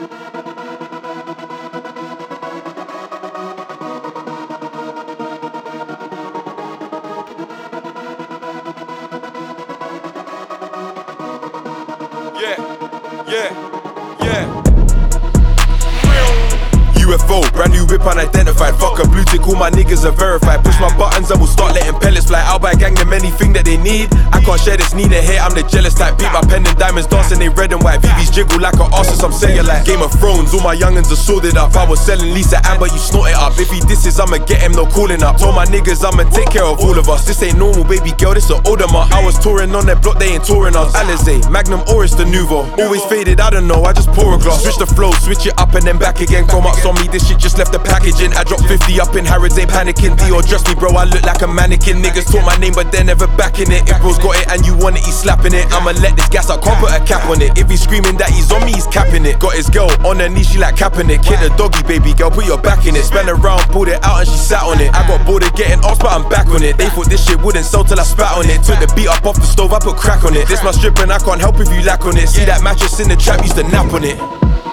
UFO, brand new whip unidentified. Fuck a blue tick, all my niggas are verified. Push my buttons and we'll start letting pellets fly. I'll buy gang them anything that they need. I can't share this need and hate, I'm the jealous type. Beat my pen and diamonds dancing, they red and white. VV's jiggle like an arse, I'm saying like Game of Thrones, all my youngins are sorted up. I was selling Lisa Amber, you snort it up. If he disses, I'ma get him, no calling up. Told my niggas I'ma take care of all of us. This ain't normal, baby girl, this an older mark. I was touring on that block, they ain't touring us. Alizé, Magnum or it's the Nouveau. Always faded, I don't know, I just pour a glass. Switch the flow, switch it up and then back again. Chrome ups on me, this shit just left the packaging. I dropped 50 up in Harrods, ain't panicking. Dior dress me, bro, I look like a mannequin. Niggas talk my name, but they're never backing it. If bro's got it and you want it, he's slapping it. I'ma let this gas out, can't put a cap on it. If he's screaming that he's on me, he's capping it. Got his girl on her knee, she like capping it. Kid a doggy, baby girl, put your back in it. Spun around, pulled it out and she sat on it. I got bored of getting off, but I'm back on it. They thought this shit wouldn't sell till I spat on it. Took the beat up off the stove, I put crack on it. This my strip and I can't help if you lack on it. See that mattress in the trap, used to nap on it.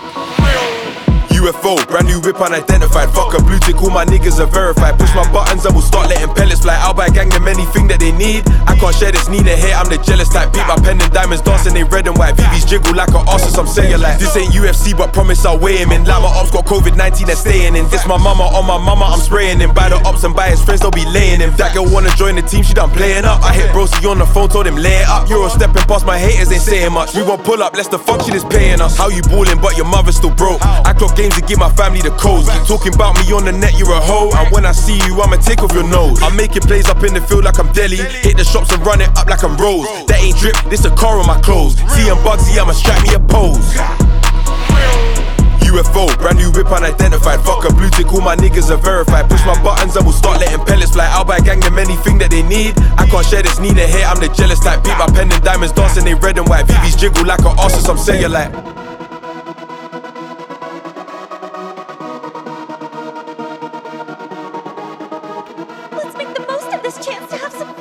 UFO, brand new whip unidentified. Fuck a blue tick, all my niggas are verified. Push my buttons and we'll start letting pellets fly. I'll buy gang them anything that they need. I can't share this need and hate, I'm the jealous type. Beat my pen and diamonds dancing, they red and white. VV's jiggle like an arse, I'm saying like this ain't UFC, but promise I'll weigh him in. Like my ops got COVID-19, they're staying in. This my mama on my mama, I'm spraying him. Buy the ops and buy his friends, they'll be laying him. That girl wanna join the team, she done playing up. I hit Broski on the phone, told him lay it up. You're all stepping past my haters, ain't saying much. We won't pull up, less the function is paying us. How you ballin', but your mother's still broke. I clock games to give my family the codes. Keep talking about me on the net, you're a hoe. And when I see you, I'ma take off your nose. I'm making plays up in the field like I'm Delhi. Hit the shops and run it up like I'm Rose. That ain't drip, this a car on my clothes. See I'm Bugsy, I'ma strike me a pose. UFO, brand new whip unidentified. Fuck a blue tick, all my niggas are verified. Push my buttons and we'll start letting pellets fly. I'll buy gang them anything that they need. I can't share this need and hate, I'm the jealous type. Beat my pen and diamonds dancing, they red and white. VV's jiggle like an arse, I'm saying like Let's make the most of this chance to have some fun.